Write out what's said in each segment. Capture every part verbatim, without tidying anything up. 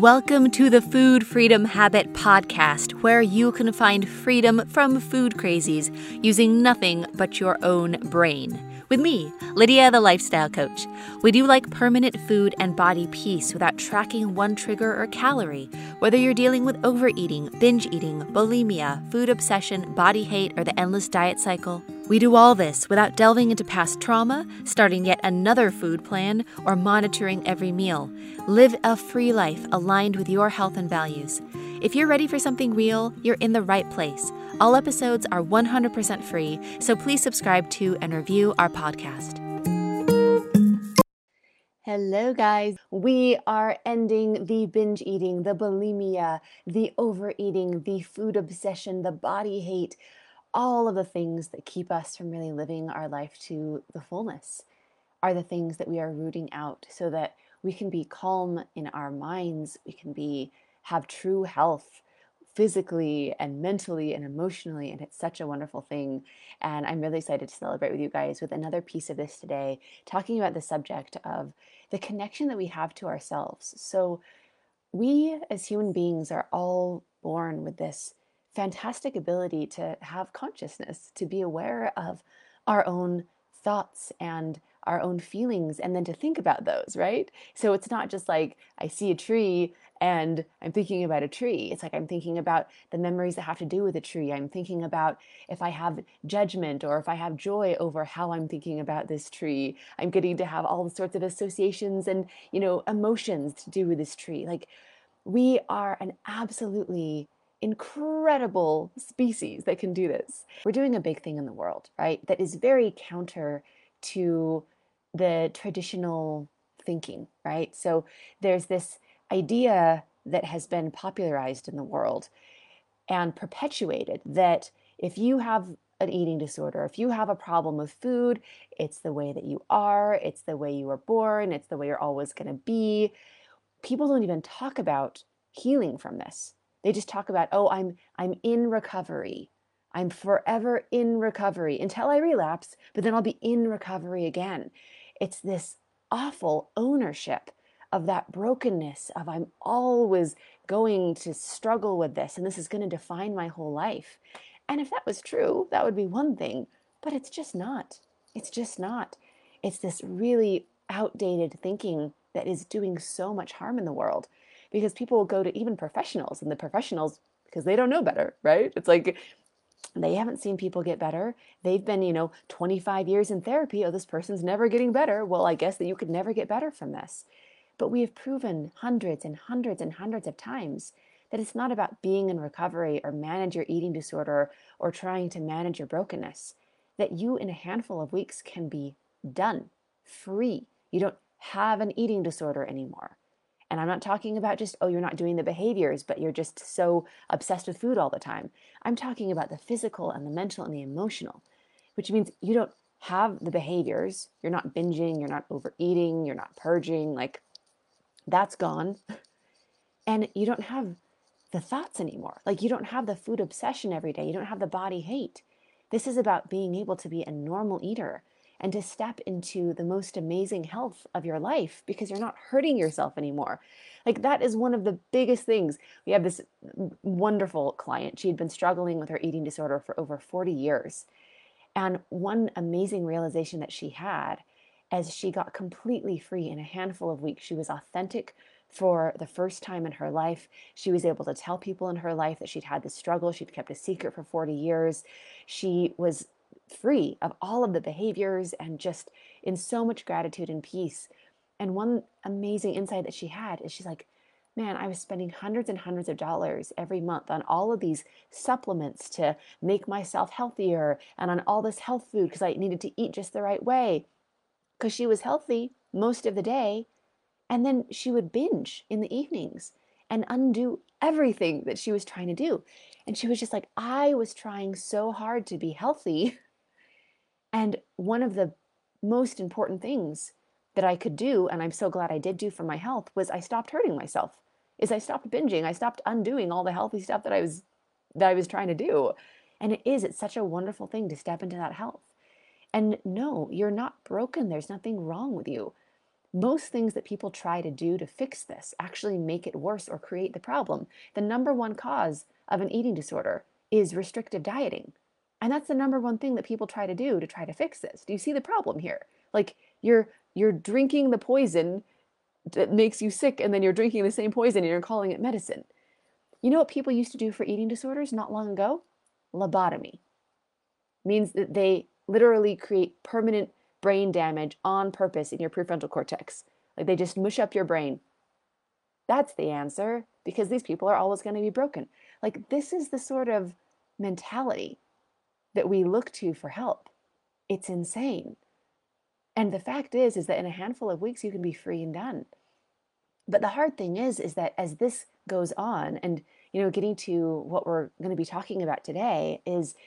Welcome to the Food Freedom Habit Podcast, where you can find freedom from food crazies using nothing but your own brain. With me, Lydia, the Lifestyle Coach. We do like permanent food and body peace without tracking one trigger or calorie. Whether you're dealing with overeating, binge eating, bulimia, food obsession, body hate, or the endless diet cycle, we do all this without delving into past trauma, starting yet another food plan, or monitoring every meal. Live a free life aligned with your health and values. If you're ready for something real, you're in the right place. All episodes are one hundred percent free, so please subscribe to and review our podcast. Hello, guys. We are ending the binge eating, the bulimia, the overeating, the food obsession, the body hate, all of the things that keep us from really living our life to the fullness are the things that we are rooting out so that we can be calm in our minds, we can be have true health physically and mentally and emotionally, and it's such a wonderful thing. And I'm really excited to celebrate with you guys with another piece of this today, talking about the subject of the connection that we have to ourselves. So we as human beings are all born with this fantastic ability to have consciousness, to be aware of our own thoughts and our own feelings, and then to think about those, right? So it's not just like I see a tree and I'm thinking about a tree. It's like I'm thinking about the memories that have to do with a tree. I'm thinking about if I have judgment or if I have joy over how I'm thinking about this tree. I'm getting to have all sorts of associations and, you know, emotions to do with this tree. Like, we are an absolutely incredible species that can do this. We're doing a big thing in the world, right? That is very counter to the traditional thinking, right? So there's this idea that has been popularized in the world and perpetuated that if you have an eating disorder, if you have a problem with food, it's the way that you are, it's the way you were born, it's the way you're always going to be. People don't even talk about healing from this. They just talk about, oh, I'm I'm in recovery. I'm forever in recovery until I relapse, but then I'll be in recovery again. It's this awful ownership of that brokenness of I'm always going to struggle with this and this is going to define my whole life. And if that was true, that would be one thing, but it's just not. It's just not. It's this really outdated thinking that is doing so much harm in the world, because people will go to even professionals, and the professionals, because they don't know better, right? It's like they haven't seen people get better. They've been, you know, twenty-five years in therapy. Oh, this person's never getting better. Well, I guess that you could never get better from this. But we have proven hundreds and hundreds and hundreds of times that it's not about being in recovery or manage your eating disorder or trying to manage your brokenness, that you in a handful of weeks can be done, free. You don't have an eating disorder anymore. And I'm not talking about just, oh, you're not doing the behaviors, but you're just so obsessed with food all the time. I'm talking about the physical and the mental and the emotional, which means you don't have the behaviors. You're not binging, you're not overeating, you're not purging, like that's gone. And you don't have the thoughts anymore. Like you don't have the food obsession every day. You don't have the body hate. This is about being able to be a normal eater and to step into the most amazing health of your life because you're not hurting yourself anymore. Like that is one of the biggest things. We have this wonderful client. She had been struggling with her eating disorder for over forty years. And one amazing realization that she had as she got completely free in a handful of weeks, she was authentic for the first time in her life. She was able to tell people in her life that she'd had this struggle. She'd kept a secret for forty years. She was free of all of the behaviors and just in so much gratitude and peace. And one amazing insight that she had is she's like, man, I was spending hundreds and hundreds of dollars every month on all of these supplements to make myself healthier and on all this health food because I needed to eat just the right way because she was healthy most of the day. And then she would binge in the evenings and undo everything that she was trying to do. And she was just like, I was trying so hard to be healthy. And one of the most important things that I could do, and I'm so glad I did do for my health, was I stopped hurting myself. Is I stopped binging. I stopped undoing all the healthy stuff that I was that I was trying to do. And it is, it's such a wonderful thing to step into that health. And no, you're not broken. There's nothing wrong with you. most things that people try to do to fix this actually make it worse or create the problem. The number one cause of an eating disorder is restrictive dieting. And that's the number one thing that people try to do to try to fix this. Do you see the problem here? Like you're you're drinking the poison that makes you sick, and then you're drinking the same poison and you're calling it medicine. You know what people used to do for eating disorders not long ago? Lobotomy. Means that they literally create permanent brain damage on purpose in your prefrontal cortex. Like they just mush up your brain. That's the answer, because these people are always going to be broken. Like this is the sort of mentality that we look to for help. It's insane. And the fact is, is that in a handful of weeks, you can be free and done. But the hard thing is, is that as this goes on, and, you know, getting to what we're going to be talking about today is,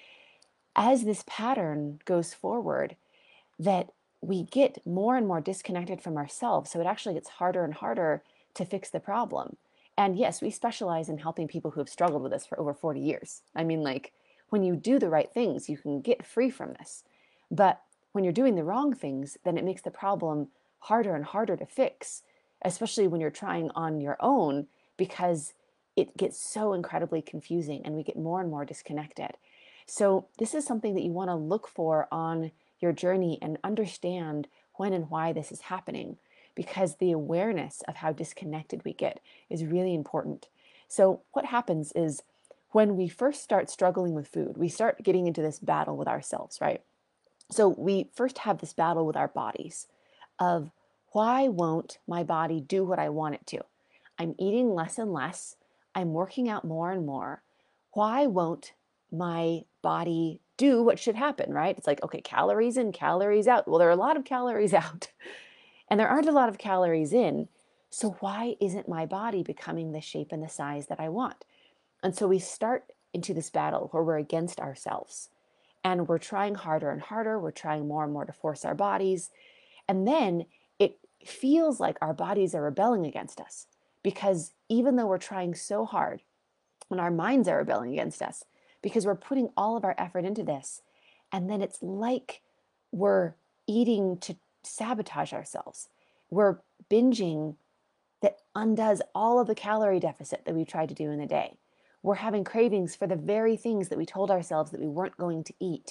as this pattern goes forward, that we get more and more disconnected from ourselves. So it actually gets harder and harder to fix the problem. And yes, we specialize in helping people who have struggled with this for over forty years. I mean, like, when you do the right things, you can get free from this. But when you're doing the wrong things, then it makes the problem harder and harder to fix, especially when you're trying on your own, because it gets so incredibly confusing and we get more and more disconnected. So this is something that you want to look for on your journey and understand when and why this is happening, because the awareness of how disconnected we get is really important. So what happens is, when we first start struggling with food, we start getting into this battle with ourselves, right? So we first have this battle with our bodies of, why won't my body do what I want it to? I'm eating less and less. I'm working out more and more. Why won't my body do what should happen, right? It's like, okay, calories in, calories out. Well, there are a lot of calories out and there aren't a lot of calories in. So why isn't my body becoming the shape and the size that I want? And so we start into this battle where we're against ourselves and we're trying harder and harder. We're trying more and more to force our bodies. And then it feels like our bodies are rebelling against us, because even though we're trying so hard, and our minds are rebelling against us because we're putting all of our effort into this, and then it's like we're eating to sabotage ourselves. We're binging that undoes all of the calorie deficit that we tried to do in the day. We're having cravings for the very things that we told ourselves that we weren't going to eat.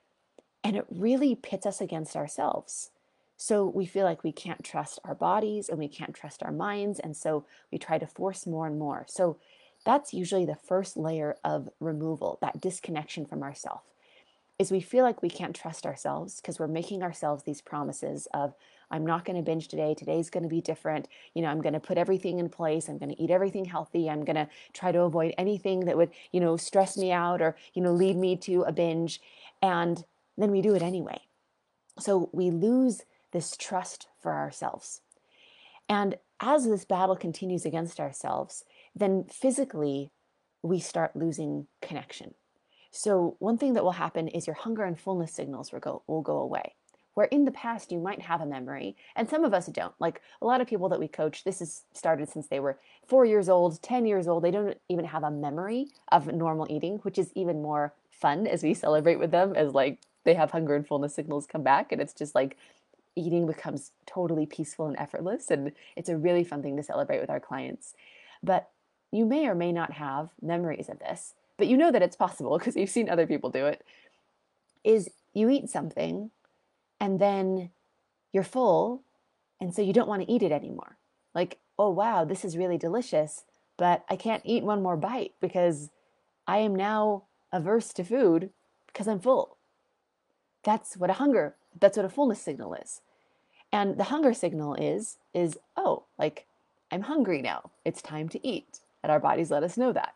And it really pits us against ourselves. So we feel like we can't trust our bodies and we can't trust our minds. And so we try to force more and more. So that's usually the first layer of removal, that disconnection from ourselves, is we feel like we can't trust ourselves because we're making ourselves these promises of, I'm not going to binge today. Today's going to be different. You know, I'm going to put everything in place. I'm going to eat everything healthy. I'm going to try to avoid anything that would, you know, stress me out or, you know, lead me to a binge. And then we do it anyway. So we lose this trust for ourselves. And as this battle continues against ourselves, then physically we start losing connection. So one thing that will happen is your hunger and fullness signals will go, will go away. Where in the past you might have a memory, and some of us don't. Like a lot of people that we coach, this has started since they were four years old, ten years old. They don't even have a memory of normal eating, which is even more fun as we celebrate with them, as like they have hunger and fullness signals come back, and it's just like eating becomes totally peaceful and effortless, and it's a really fun thing to celebrate with our clients. But you may or may not have memories of this, but you know that it's possible because you've seen other people do it, is you eat something and then you're full, and so you don't want to eat it anymore. Like, oh wow, this is really delicious, but I can't eat one more bite because I am now averse to food because I'm full. That's what a hunger, that's what a fullness signal is. And the hunger signal is, is, oh, like, I'm hungry now. It's time to eat. And our bodies let us know that.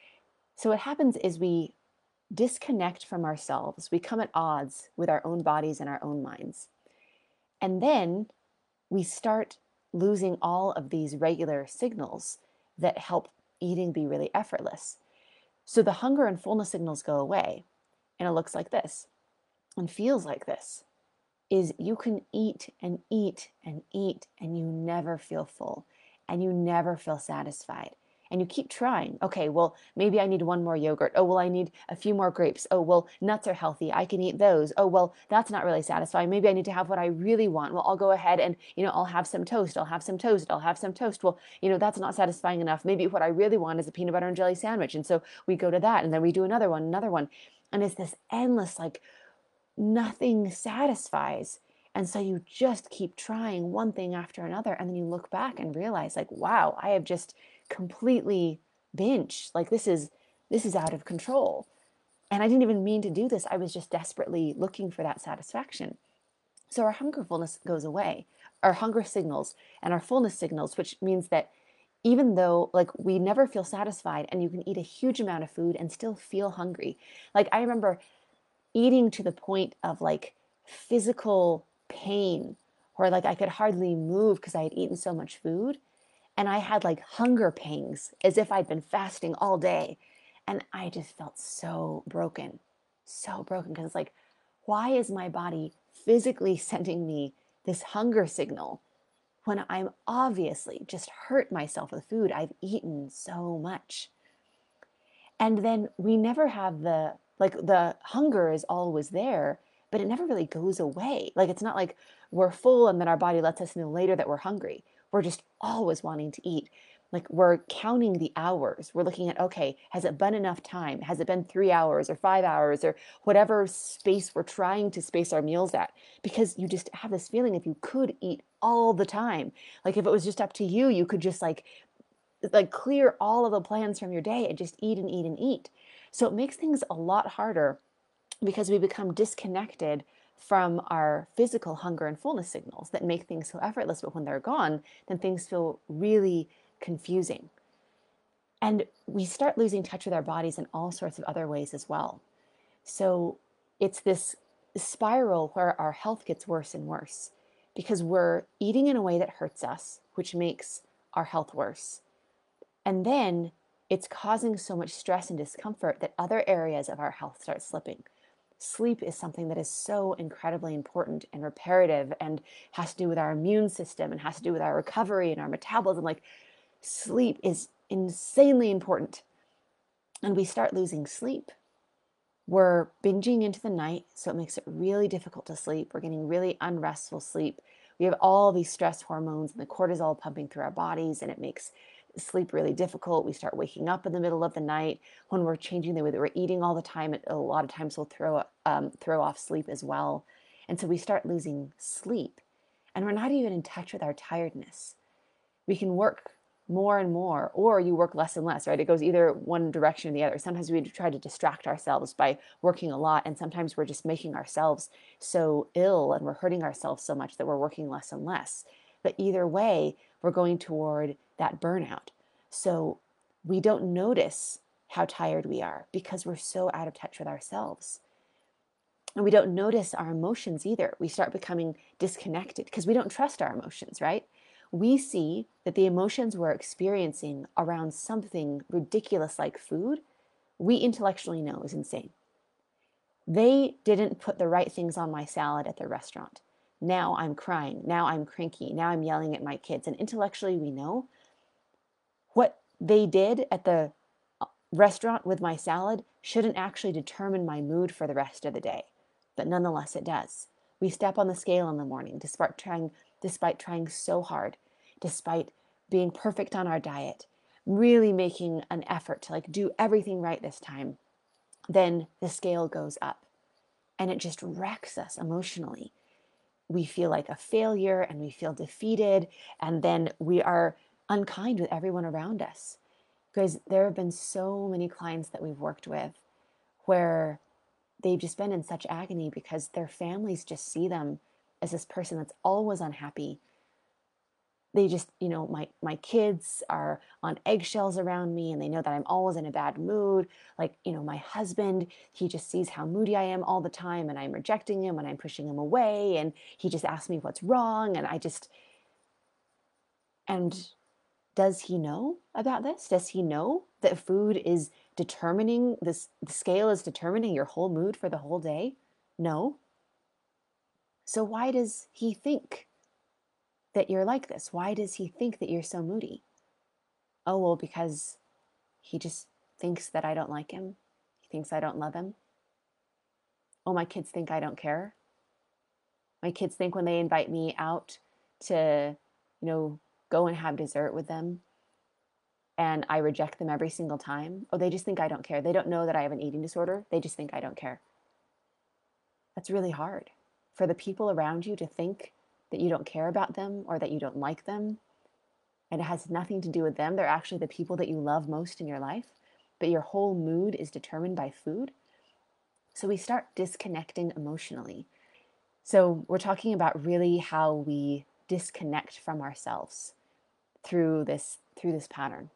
So what happens is we disconnect from ourselves. We come at odds with our own bodies and our own minds. And then we start losing all of these regular signals that help eating be really effortless. So the hunger and fullness signals go away, and it looks like this and feels like this. Is you can eat and eat and eat and you never feel full and you never feel satisfied. And you keep trying. Okay, well, maybe I need one more yogurt. Oh, well, I need a few more grapes. Oh, well, nuts are healthy. I can eat those. Oh, well, that's not really satisfying. Maybe I need to have what I really want. Well, I'll go ahead and, you know, I'll have some toast. I'll have some toast. I'll have some toast. Well, you know, that's not satisfying enough. Maybe what I really want is a peanut butter and jelly sandwich. And so we go to that and then we do another one, another one. And it's this endless, like, nothing satisfies. And so you just keep trying one thing after another. And then you look back and realize, like, wow, I have just completely binged. Like, this is this is out of control. And I didn't even mean to do this. I was just desperately looking for that satisfaction. So our hunger fullness goes away. Our hunger signals and our fullness signals, which means that even though, like, we never feel satisfied, and you can eat a huge amount of food and still feel hungry. Like, I remember eating to the point of, like, physical pain, where, like, I could hardly move because I had eaten so much food. And I had, like, hunger pangs as if I'd been fasting all day. And I just felt so broken, so broken, because it's like, why is my body physically sending me this hunger signal when I'm obviously just hurt myself with food? I've eaten so much. And then we never have the, like, the hunger is always there, but it never really goes away. Like, it's not like we're full and then our body lets us know later that we're hungry. We're just always wanting to eat. Like, we're counting the hours. We're looking at, okay, has it been enough time? Has it been three hours or five hours or whatever space we're trying to space our meals at? Because you just have this feeling, if you could eat all the time, like, if it was just up to you, you could just, like, like clear all of the plans from your day and just eat and eat and eat. So it makes things a lot harder because we become disconnected from our physical hunger and fullness signals that make things so effortless. But when they're gone, then things feel really confusing. And we start losing touch with our bodies in all sorts of other ways as well. So it's this spiral where our health gets worse and worse because we're eating in a way that hurts us, which makes our health worse. And then it's causing so much stress and discomfort that other areas of our health start slipping. Sleep is something that is so incredibly important and reparative and has to do with our immune system and has to do with our recovery and our metabolism. Like, sleep is insanely important. And we start losing sleep. We're binging into the night, so it makes it really difficult to sleep. We're getting really unrestful sleep. We have all these stress hormones and the cortisol pumping through our bodies, and it makes sleep really difficult. We start waking up in the middle of the night. When we're changing the way that we're eating all the time, it a lot of times will throw um, throw off sleep as well. And so we start losing sleep, and we're not even in touch with our tiredness. We can work more and more, or you work less and less, right? It goes either one direction or the other. Sometimes we try to distract ourselves by working a lot, and sometimes we're just making ourselves so ill and we're hurting ourselves so much that we're working less and less. But either way, we're going toward that burnout. So we don't notice how tired we are because we're so out of touch with ourselves. And we don't notice our emotions either. We start becoming disconnected because we don't trust our emotions, right? We see that the emotions we're experiencing around something ridiculous like food, we intellectually know is insane. They didn't put the right things on my salad at the restaurant. Now I'm crying. Now I'm cranky. Now I'm yelling at my kids. And intellectually, we know what they did at the restaurant with my salad shouldn't actually determine my mood for the rest of the day. But nonetheless, it does. We step on the scale in the morning despite trying, despite trying so hard, despite being perfect on our diet, really making an effort to, like, do everything right this time. Then the scale goes up and it just wrecks us emotionally. We feel like a failure and we feel defeated, and then we are unkind with everyone around us. Because there have been so many clients that we've worked with where they've just been in such agony because their families just see them as this person that's always unhappy. They just, you know, my my kids are on eggshells around me and they know that I'm always in a bad mood. Like, you know, my husband, he just sees how moody I am all the time and I'm rejecting him and I'm pushing him away and he just asks me what's wrong and I just and does he know about this? Does he know that food is determining this, the scale is determining your whole mood for the whole day? No. So why does he think that you're like this? Why does he think that you're so moody? Oh, well, because he just thinks that I don't like him. He thinks I don't love him. Oh, my kids think I don't care. My kids think when they invite me out to, you know, go and have dessert with them and I reject them every single time. Oh, they just think I don't care. They don't know that I have an eating disorder. They just think I don't care. That's really hard for the people around you to think that you don't care about them or that you don't like them. And it has nothing to do with them. They're actually the people that you love most in your life, but your whole mood is determined by food. So we start disconnecting emotionally. So we're talking about really how we disconnect from ourselves through this through this pattern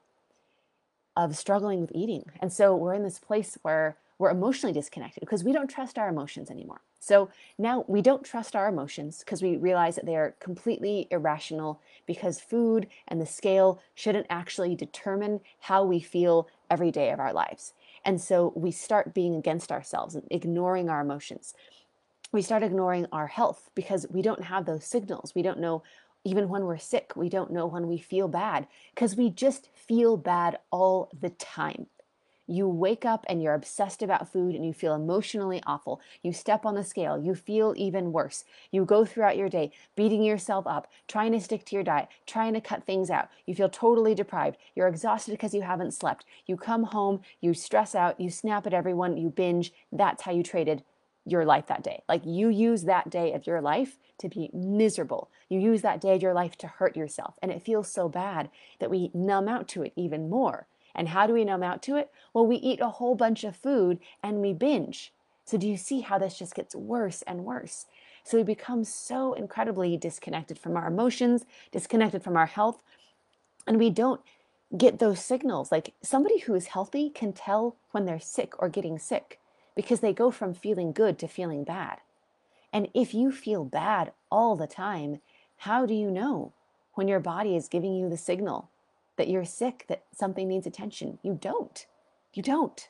of struggling with eating. And so we're in this place where we're emotionally disconnected because we don't trust our emotions anymore. So now we don't trust our emotions because we realize that they are completely irrational, because food and the scale shouldn't actually determine how we feel every day of our lives. And so we start being against ourselves and ignoring our emotions. We start ignoring our health because we don't have those signals. We don't know, even when we're sick, we don't know when we feel bad because we just feel bad all the time. You wake up and you're obsessed about food and you feel emotionally awful. You step on the scale, you feel even worse. You go throughout your day beating yourself up, trying to stick to your diet, trying to cut things out. You feel totally deprived. You're exhausted because you haven't slept. You come home, you stress out, you snap at everyone, you binge. That's how you traded your life that day. Like, you use that day of your life to be miserable. You use that day of your life to hurt yourself. And it feels so bad that we numb out to it even more. And how do we numb out to it? Well, we eat a whole bunch of food and we binge. So do you see how this just gets worse and worse? So we become so incredibly disconnected from our emotions, disconnected from our health, and we don't get those signals. Like, somebody who is healthy can tell when they're sick or getting sick because they go from feeling good to feeling bad. And if you feel bad all the time, how do you know when your body is giving you the signal that you're sick, that something needs attention? You don't. You don't.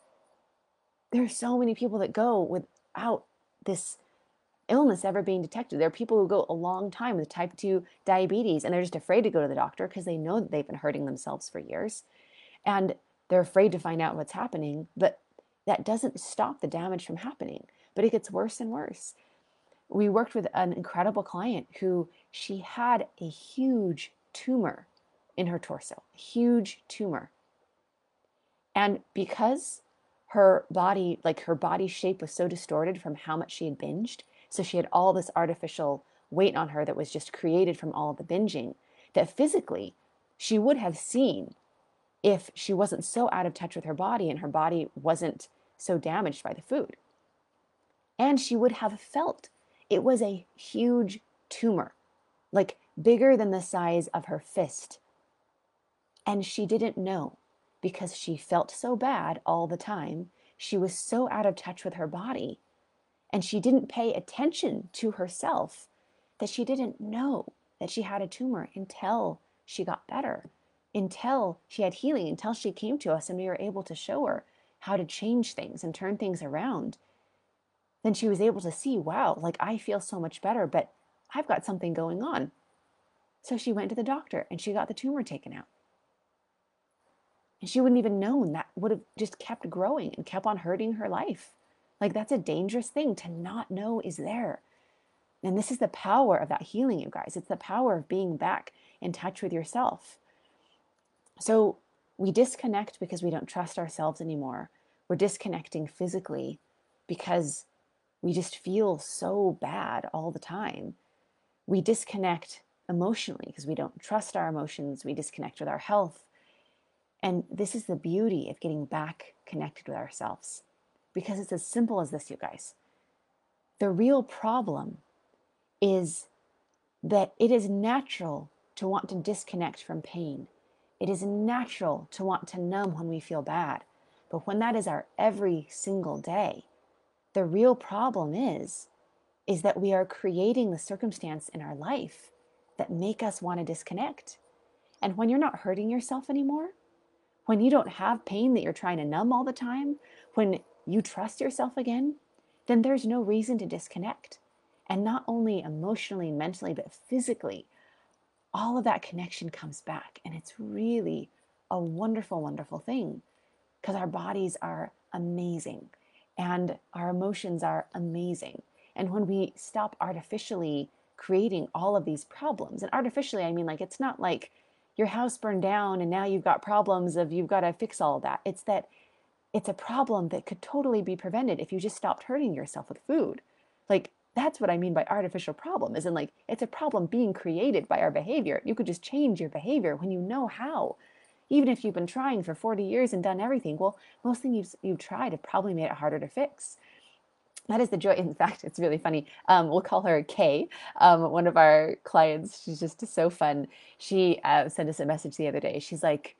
There are so many people that go without this illness ever being detected. There are people who go a long time with type two diabetes and they're just afraid to go to the doctor because they know that they've been hurting themselves for years. And they're afraid to find out what's happening, but that doesn't stop the damage from happening, but it gets worse and worse. We worked with an incredible client who, she had a huge tumor in her torso, a huge tumor. And because her body, like her body shape was so distorted from how much she had binged, so she had all this artificial weight on her that was just created from all of the binging, that physically she would have seen if she wasn't so out of touch with her body and her body wasn't so damaged by the food. And she would have felt it was a huge tumor, like bigger than the size of her fist. And she didn't know because she felt so bad all the time. She was so out of touch with her body, and she didn't pay attention to herself that she didn't know that she had a tumor until she got better, until she had healing, until she came to us and we were able to show her how to change things and turn things around. Then she was able to see, wow, like, I feel so much better, but I've got something going on. So she went to the doctor and she got the tumor taken out. And she wouldn't even known that would have just kept growing and kept on hurting her life. Like, that's a dangerous thing to not know is there. And this is the power of that healing, you guys. It's the power of being back in touch with yourself. So we disconnect because we don't trust ourselves anymore. We're disconnecting physically because we just feel so bad all the time. We disconnect emotionally because we don't trust our emotions. We disconnect with our health. And this is the beauty of getting back connected with ourselves, because it's as simple as this, you guys. The real problem is that it is natural to want to disconnect from pain. It is natural to want to numb when we feel bad. But when that is our every single day, the real problem is, is that we are creating the circumstance in our life that make us want to disconnect. And when you're not hurting yourself anymore, when you don't have pain that you're trying to numb all the time, when you trust yourself again, then there's no reason to disconnect. And not only emotionally, mentally, but physically, all of that connection comes back. And it's really, a wonderful, wonderful thing, because our bodies are amazing and our emotions are amazing. And when we stop artificially creating all of these problems, and artificially, I mean, like, it's not like your house burned down and now you've got problems of you've got to fix all of that. It's that it's a problem that could totally be prevented if you just stopped hurting yourself with food. Like, that's what I mean by artificial problem, is in like, it's a problem being created by our behavior. You could just change your behavior when you know how. Even if you've been trying for forty years and done everything, well, most things you've, you've tried have probably made it harder to fix. That is the joy. In fact, it's really funny. Um, we'll call her Kay, um, one of our clients. She's just so fun. She uh, sent us a message the other day. She's like,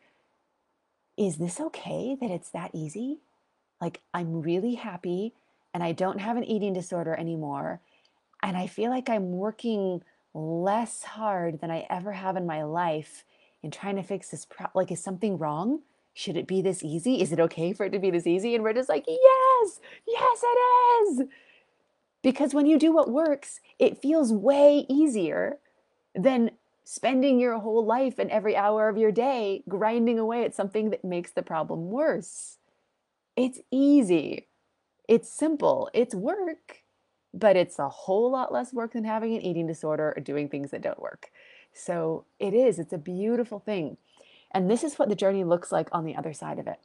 is this okay that it's that easy? Like, I'm really happy and I don't have an eating disorder anymore. And I feel like I'm working less hard than I ever have in my life in trying to fix this problem. Like, is something wrong? Should it be this easy? Is it okay for it to be this easy? And we're just like, yes, yes, it is. Because when you do what works, it feels way easier than spending your whole life and every hour of your day grinding away at something that makes the problem worse. It's easy. It's simple. It's work, but it's a whole lot less work than having an eating disorder or doing things that don't work. So it is, it's a beautiful thing. And this is what the journey looks like on the other side of it.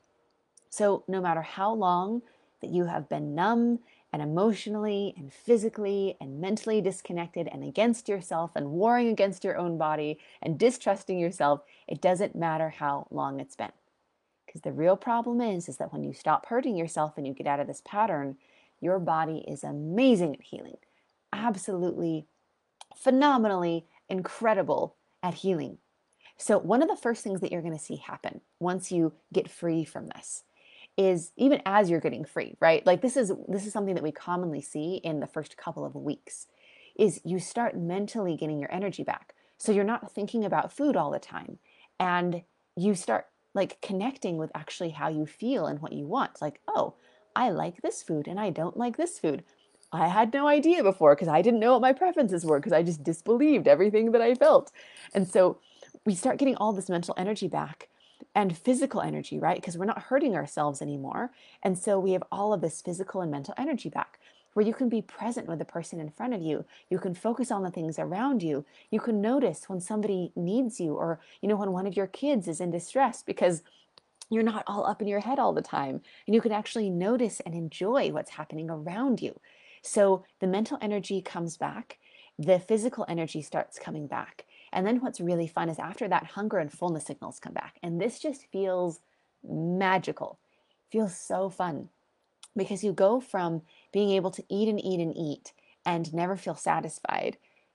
So no matter how long that you have been numb and emotionally and physically and mentally disconnected and against yourself and warring against your own body and distrusting yourself, it doesn't matter how long it's been. Because the real problem is, is that when you stop hurting yourself and you get out of this pattern, your body is amazing at healing. Absolutely, phenomenally incredible at healing. So one of the first things that you're going to see happen once you get free from this is, even as you're getting free, right? Like, this is this is something that we commonly see in the first couple of weeks, is you start mentally getting your energy back. So you're not thinking about food all the time, and you start like connecting with actually how you feel and what you want. Like, oh, I like this food and I don't like this food. I had no idea before because I didn't know what my preferences were, because I just disbelieved everything that I felt. And so we start getting all this mental energy back and physical energy, right? Because we're not hurting ourselves anymore. And so we have all of this physical and mental energy back, where you can be present with the person in front of you. You can focus on the things around you. You can notice when somebody needs you, or, you know, when one of your kids is in distress, because you're not all up in your head all the time. And you can actually notice and enjoy what's happening around you. So the mental energy comes back, the physical energy starts coming back. And then what's really fun is, after that, hunger and fullness signals come back. And this just feels magical. Feels so fun, because you go from being able to eat and eat and eat and never feel satisfied,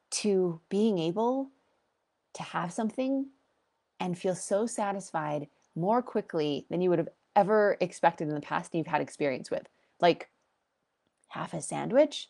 to being able to have something and feel so satisfied more quickly than you would have ever expected in the past and you've had experience with. Like, half a sandwich?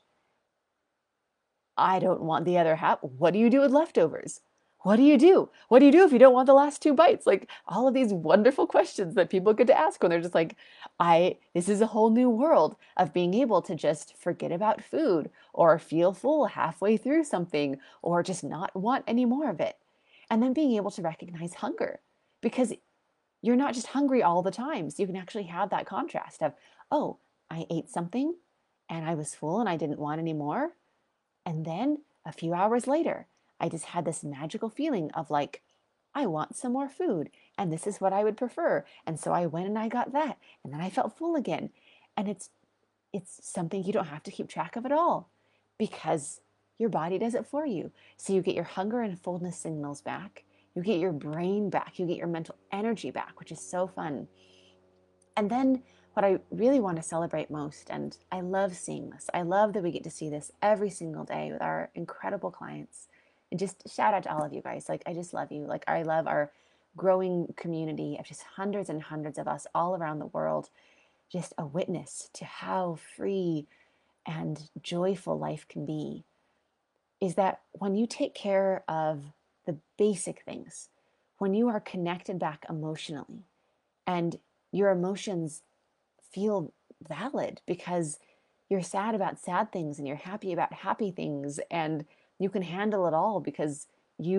I don't want the other half. What do you do with leftovers? What do you do? What do you do if you don't want the last two bites? Like, all of these wonderful questions that people get to ask when they're just like, I, this is a whole new world of being able to just forget about food, or feel full halfway through something, or just not want any more of it. And then being able to recognize hunger, because you're not just hungry all the time. So you can actually have that contrast of, oh, I ate something and I was full and I didn't want any more. And then a few hours later, I just had this magical feeling of like, I want some more food and this is what I would prefer. And so I went and I got that, and then I felt full again. And it's it's something you don't have to keep track of at all, because your body does it for you. So you get your hunger and fullness signals back. You get your brain back. You get your mental energy back, which is so fun. And then what I really want to celebrate most, and I love seeing this, I love that we get to see this every single day with our incredible clients. And just shout out to all of you guys. Like, I just love you. Like, I love our growing community of just hundreds and hundreds of us all around the world. Just a witness to how free and joyful life can be. Is that when you take care of the basic things, when you are connected back emotionally, and your emotions feel valid because you're sad about sad things and you're happy about happy things, and you can handle it all because you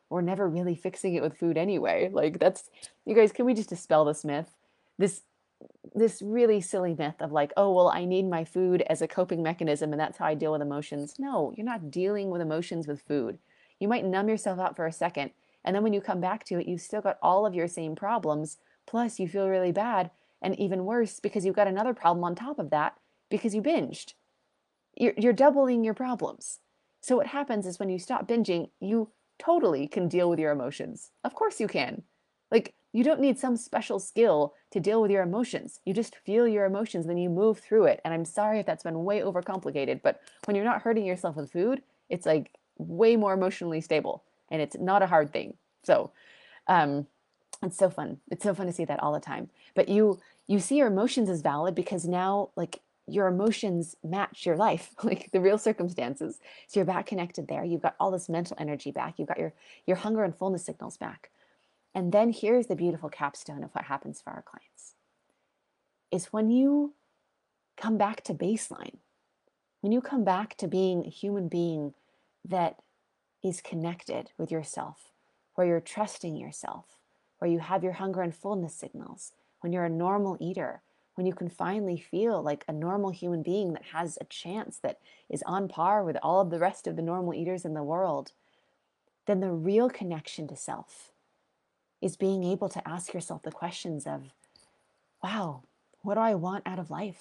we're never really fixing it with food anyway. Like that's, you guys, can we just dispel this myth? This this really silly myth of like, oh, well, I need my food as a coping mechanism and that's how I deal with emotions. No, you're not dealing with emotions with food. You might numb yourself out for a second, and then when you come back to it, you've still got all of your same problems, plus you feel really bad, and even worse because you've got another problem on top of that because you binged. You're, you're doubling your problems. So what happens is when you stop binging, you totally can deal with your emotions. Of course you can. Like, you don't need some special skill to deal with your emotions. You just feel your emotions, then you move through it. And I'm sorry if that's been way overcomplicated, but when you're not hurting yourself with food, it's like way more emotionally stable and it's not a hard thing. So, um, it's so fun. It's so fun to see that all the time. But you you see your emotions as valid because now like your emotions match your life, like the real circumstances. So you're back connected there. You've got all this mental energy back. You've got your your hunger and fullness signals back. And then here's the beautiful capstone of what happens for our clients. Is when you come back to baseline, when you come back to being a human being that is connected with yourself, where you're trusting yourself, where you have your hunger and fullness signals, when you're a normal eater, when you can finally feel like a normal human being that has a chance, that is on par with all of the rest of the normal eaters in the world, then the real connection to self is being able to ask yourself the questions of, wow, what do I want out of life?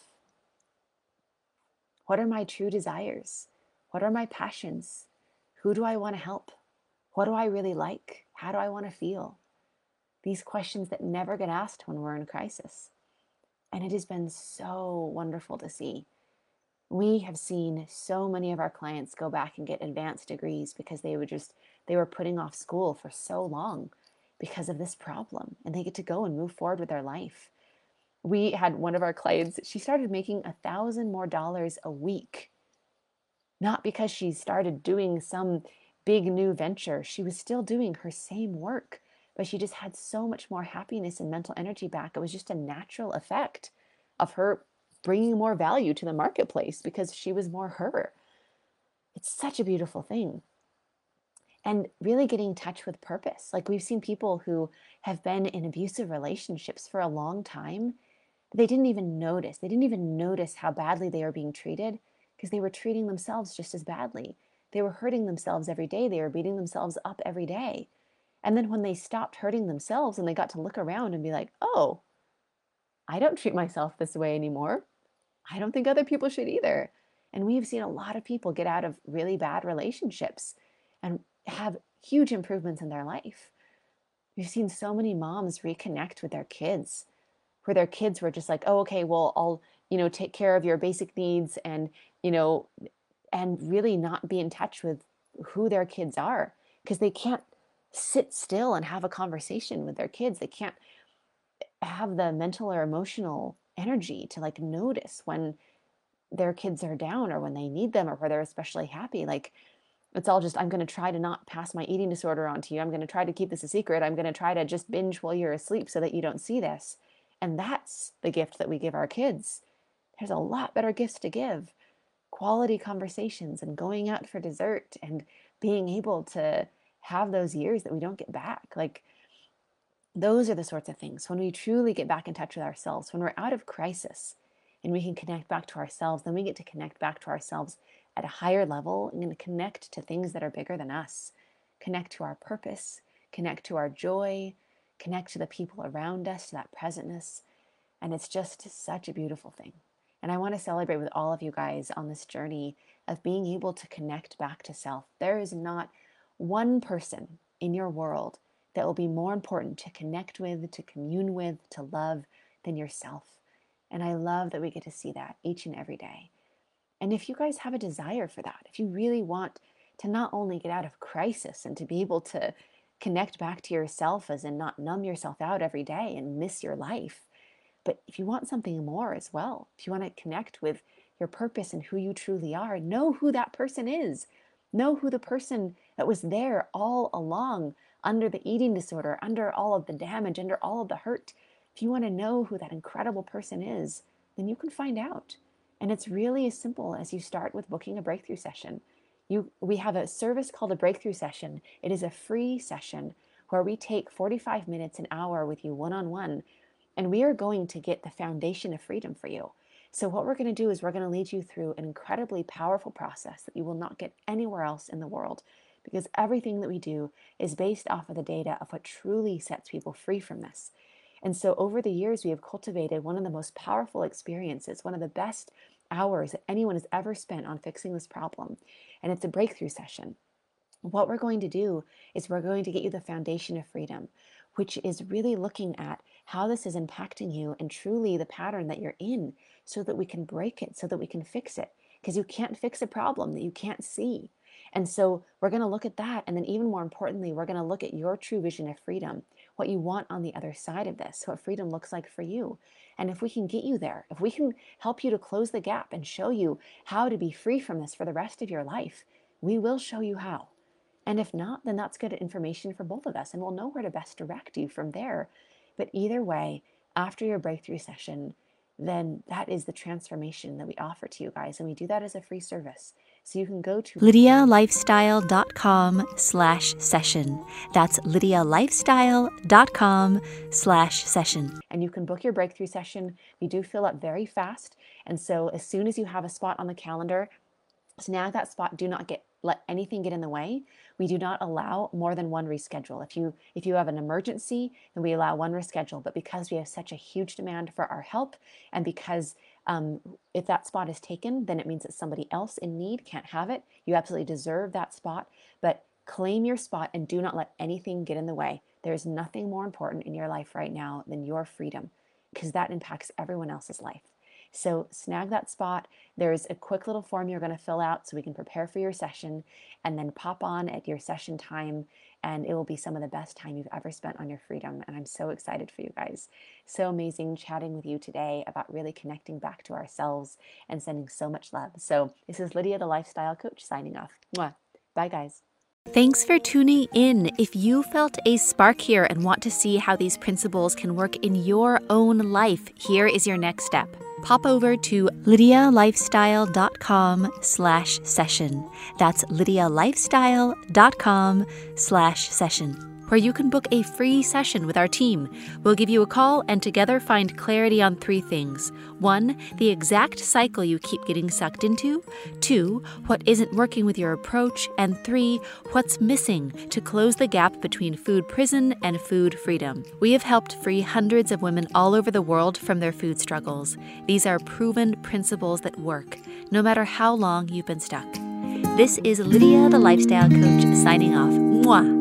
What are my true desires? What are my passions? Who do I want to help? What do I really like? How do I want to feel? These questions that never get asked when we're in crisis. And it has been so wonderful to see. We have seen so many of our clients go back and get advanced degrees because they were just, they were putting off school for so long because of this problem. And they get to go and move forward with their life. We had one of our clients, she started making a thousand more dollars a week. Not because she started doing some big new venture. She was still doing her same work, but she just had so much more happiness and mental energy back. It was just a natural effect of her bringing more value to the marketplace because she was more her. It's such a beautiful thing. And really getting in touch with purpose. Like we've seen people who have been in abusive relationships for a long time. They didn't even notice. They didn't even notice how badly they were being treated because they were treating themselves just as badly. They were hurting themselves every day. They were beating themselves up every day. And then when they stopped hurting themselves and they got to look around and be like, oh, I don't treat myself this way anymore. I don't think other people should either. And we've seen a lot of people get out of really bad relationships and have huge improvements in their life. We've seen so many moms reconnect with their kids, where their kids were just like, oh, okay, well, I'll, you know, take care of your basic needs and, you know, and really not be in touch with who their kids are because they can't sit still and have a conversation with their kids. They can't have the mental or emotional energy to like notice when their kids are down or when they need them or where they're especially happy. Like it's all just, I'm going to try to not pass my eating disorder on to you. I'm going to try to keep this a secret. I'm going to try to just binge while you're asleep so that you don't see this. And that's the gift that we give our kids. There's a lot better gifts to give. Quality conversations and going out for dessert and being able to have those years that we don't get back. Like those are the sorts of things. When we truly get back in touch with ourselves, when we're out of crisis and we can connect back to ourselves, then we get to connect back to ourselves at a higher level and connect to things that are bigger than us, connect to our purpose, connect to our joy, connect to the people around us, to that presentness. And it's just such a beautiful thing. And I want to celebrate with all of you guys on this journey of being able to connect back to self. There is not one person in your world that will be more important to connect with, to commune with, to love than yourself. And I love that we get to see that each and every day. And if you guys have a desire for that, if you really want to not only get out of crisis and to be able to connect back to yourself as in not numb yourself out every day and miss your life, but if you want something more as well, if you want to connect with your purpose and who you truly are, know who that person is. Know who the person that was there all along under the eating disorder, under all of the damage, under all of the hurt. If you want to know who that incredible person is, then you can find out. And it's really as simple as you start with booking a breakthrough session. You, we have a service called a breakthrough session. It is a free session where we take forty-five minutes, an hour with you one-on-one, and we are going to get the foundation of freedom for you. So what we're going to do is we're going to lead you through an incredibly powerful process that you will not get anywhere else in the world, because everything that we do is based off of the data of what truly sets people free from this. And so over the years, we have cultivated one of the most powerful experiences, one of the best hours that anyone has ever spent on fixing this problem. And it's a breakthrough session. What we're going to do is we're going to get you the foundation of freedom, which is really looking at how this is impacting you and truly the pattern that you're in, so that we can break it, so that we can fix it. Because you can't fix a problem that you can't see. And so we're going to look at that. And then even more importantly, we're going to look at your true vision of freedom, what you want on the other side of this, what freedom looks like for you. And if we can get you there, if we can help you to close the gap and show you how to be free from this for the rest of your life, we will show you how. And if not, then that's good information for both of us, and we'll know where to best direct you from there. But either way, after your breakthrough session, then that is the transformation that we offer to you guys. And we do that as a free service. So you can go to lydialifestyle.com slash session. That's lydialifestyle.com slash session. And you can book your breakthrough session. We do fill up very fast. And so as soon as you have a spot on the calendar, snag that spot. Do not get let anything get in the way. We do not allow more than one reschedule. If you if you have an emergency, then we allow one reschedule. But because we have such a huge demand for our help, and because um, if that spot is taken, then it means that somebody else in need can't have it. You absolutely deserve that spot. But claim your spot and do not let anything get in the way. There is nothing more important in your life right now than your freedom, because that impacts everyone else's life. So snag that spot. There's a quick little form you're going to fill out so we can prepare for your session, and then pop on at your session time, and it will be some of the best time you've ever spent on your freedom. And I'm so excited for you guys. So amazing chatting with you today about really connecting back to ourselves and sending so much love. So this is Lydia, the Lifestyle Coach, signing off. Mwah. Bye, guys. Thanks for tuning in. If you felt a spark here and want to see how these principles can work in your own life, here is your next step. Pop over to lydialifestyle.com slash session. That's lydialifestyle.com slash session, where you can book a free session with our team. We'll give you a call and together find clarity on three things. One, the exact cycle you keep getting sucked into. Two, what isn't working with your approach. And three, what's missing to close the gap between food prison and food freedom. We have helped free hundreds of women all over the world from their food struggles. These are proven principles that work, no matter how long you've been stuck. This is Lydia, the Lifestyle Coach, signing off. Mwah!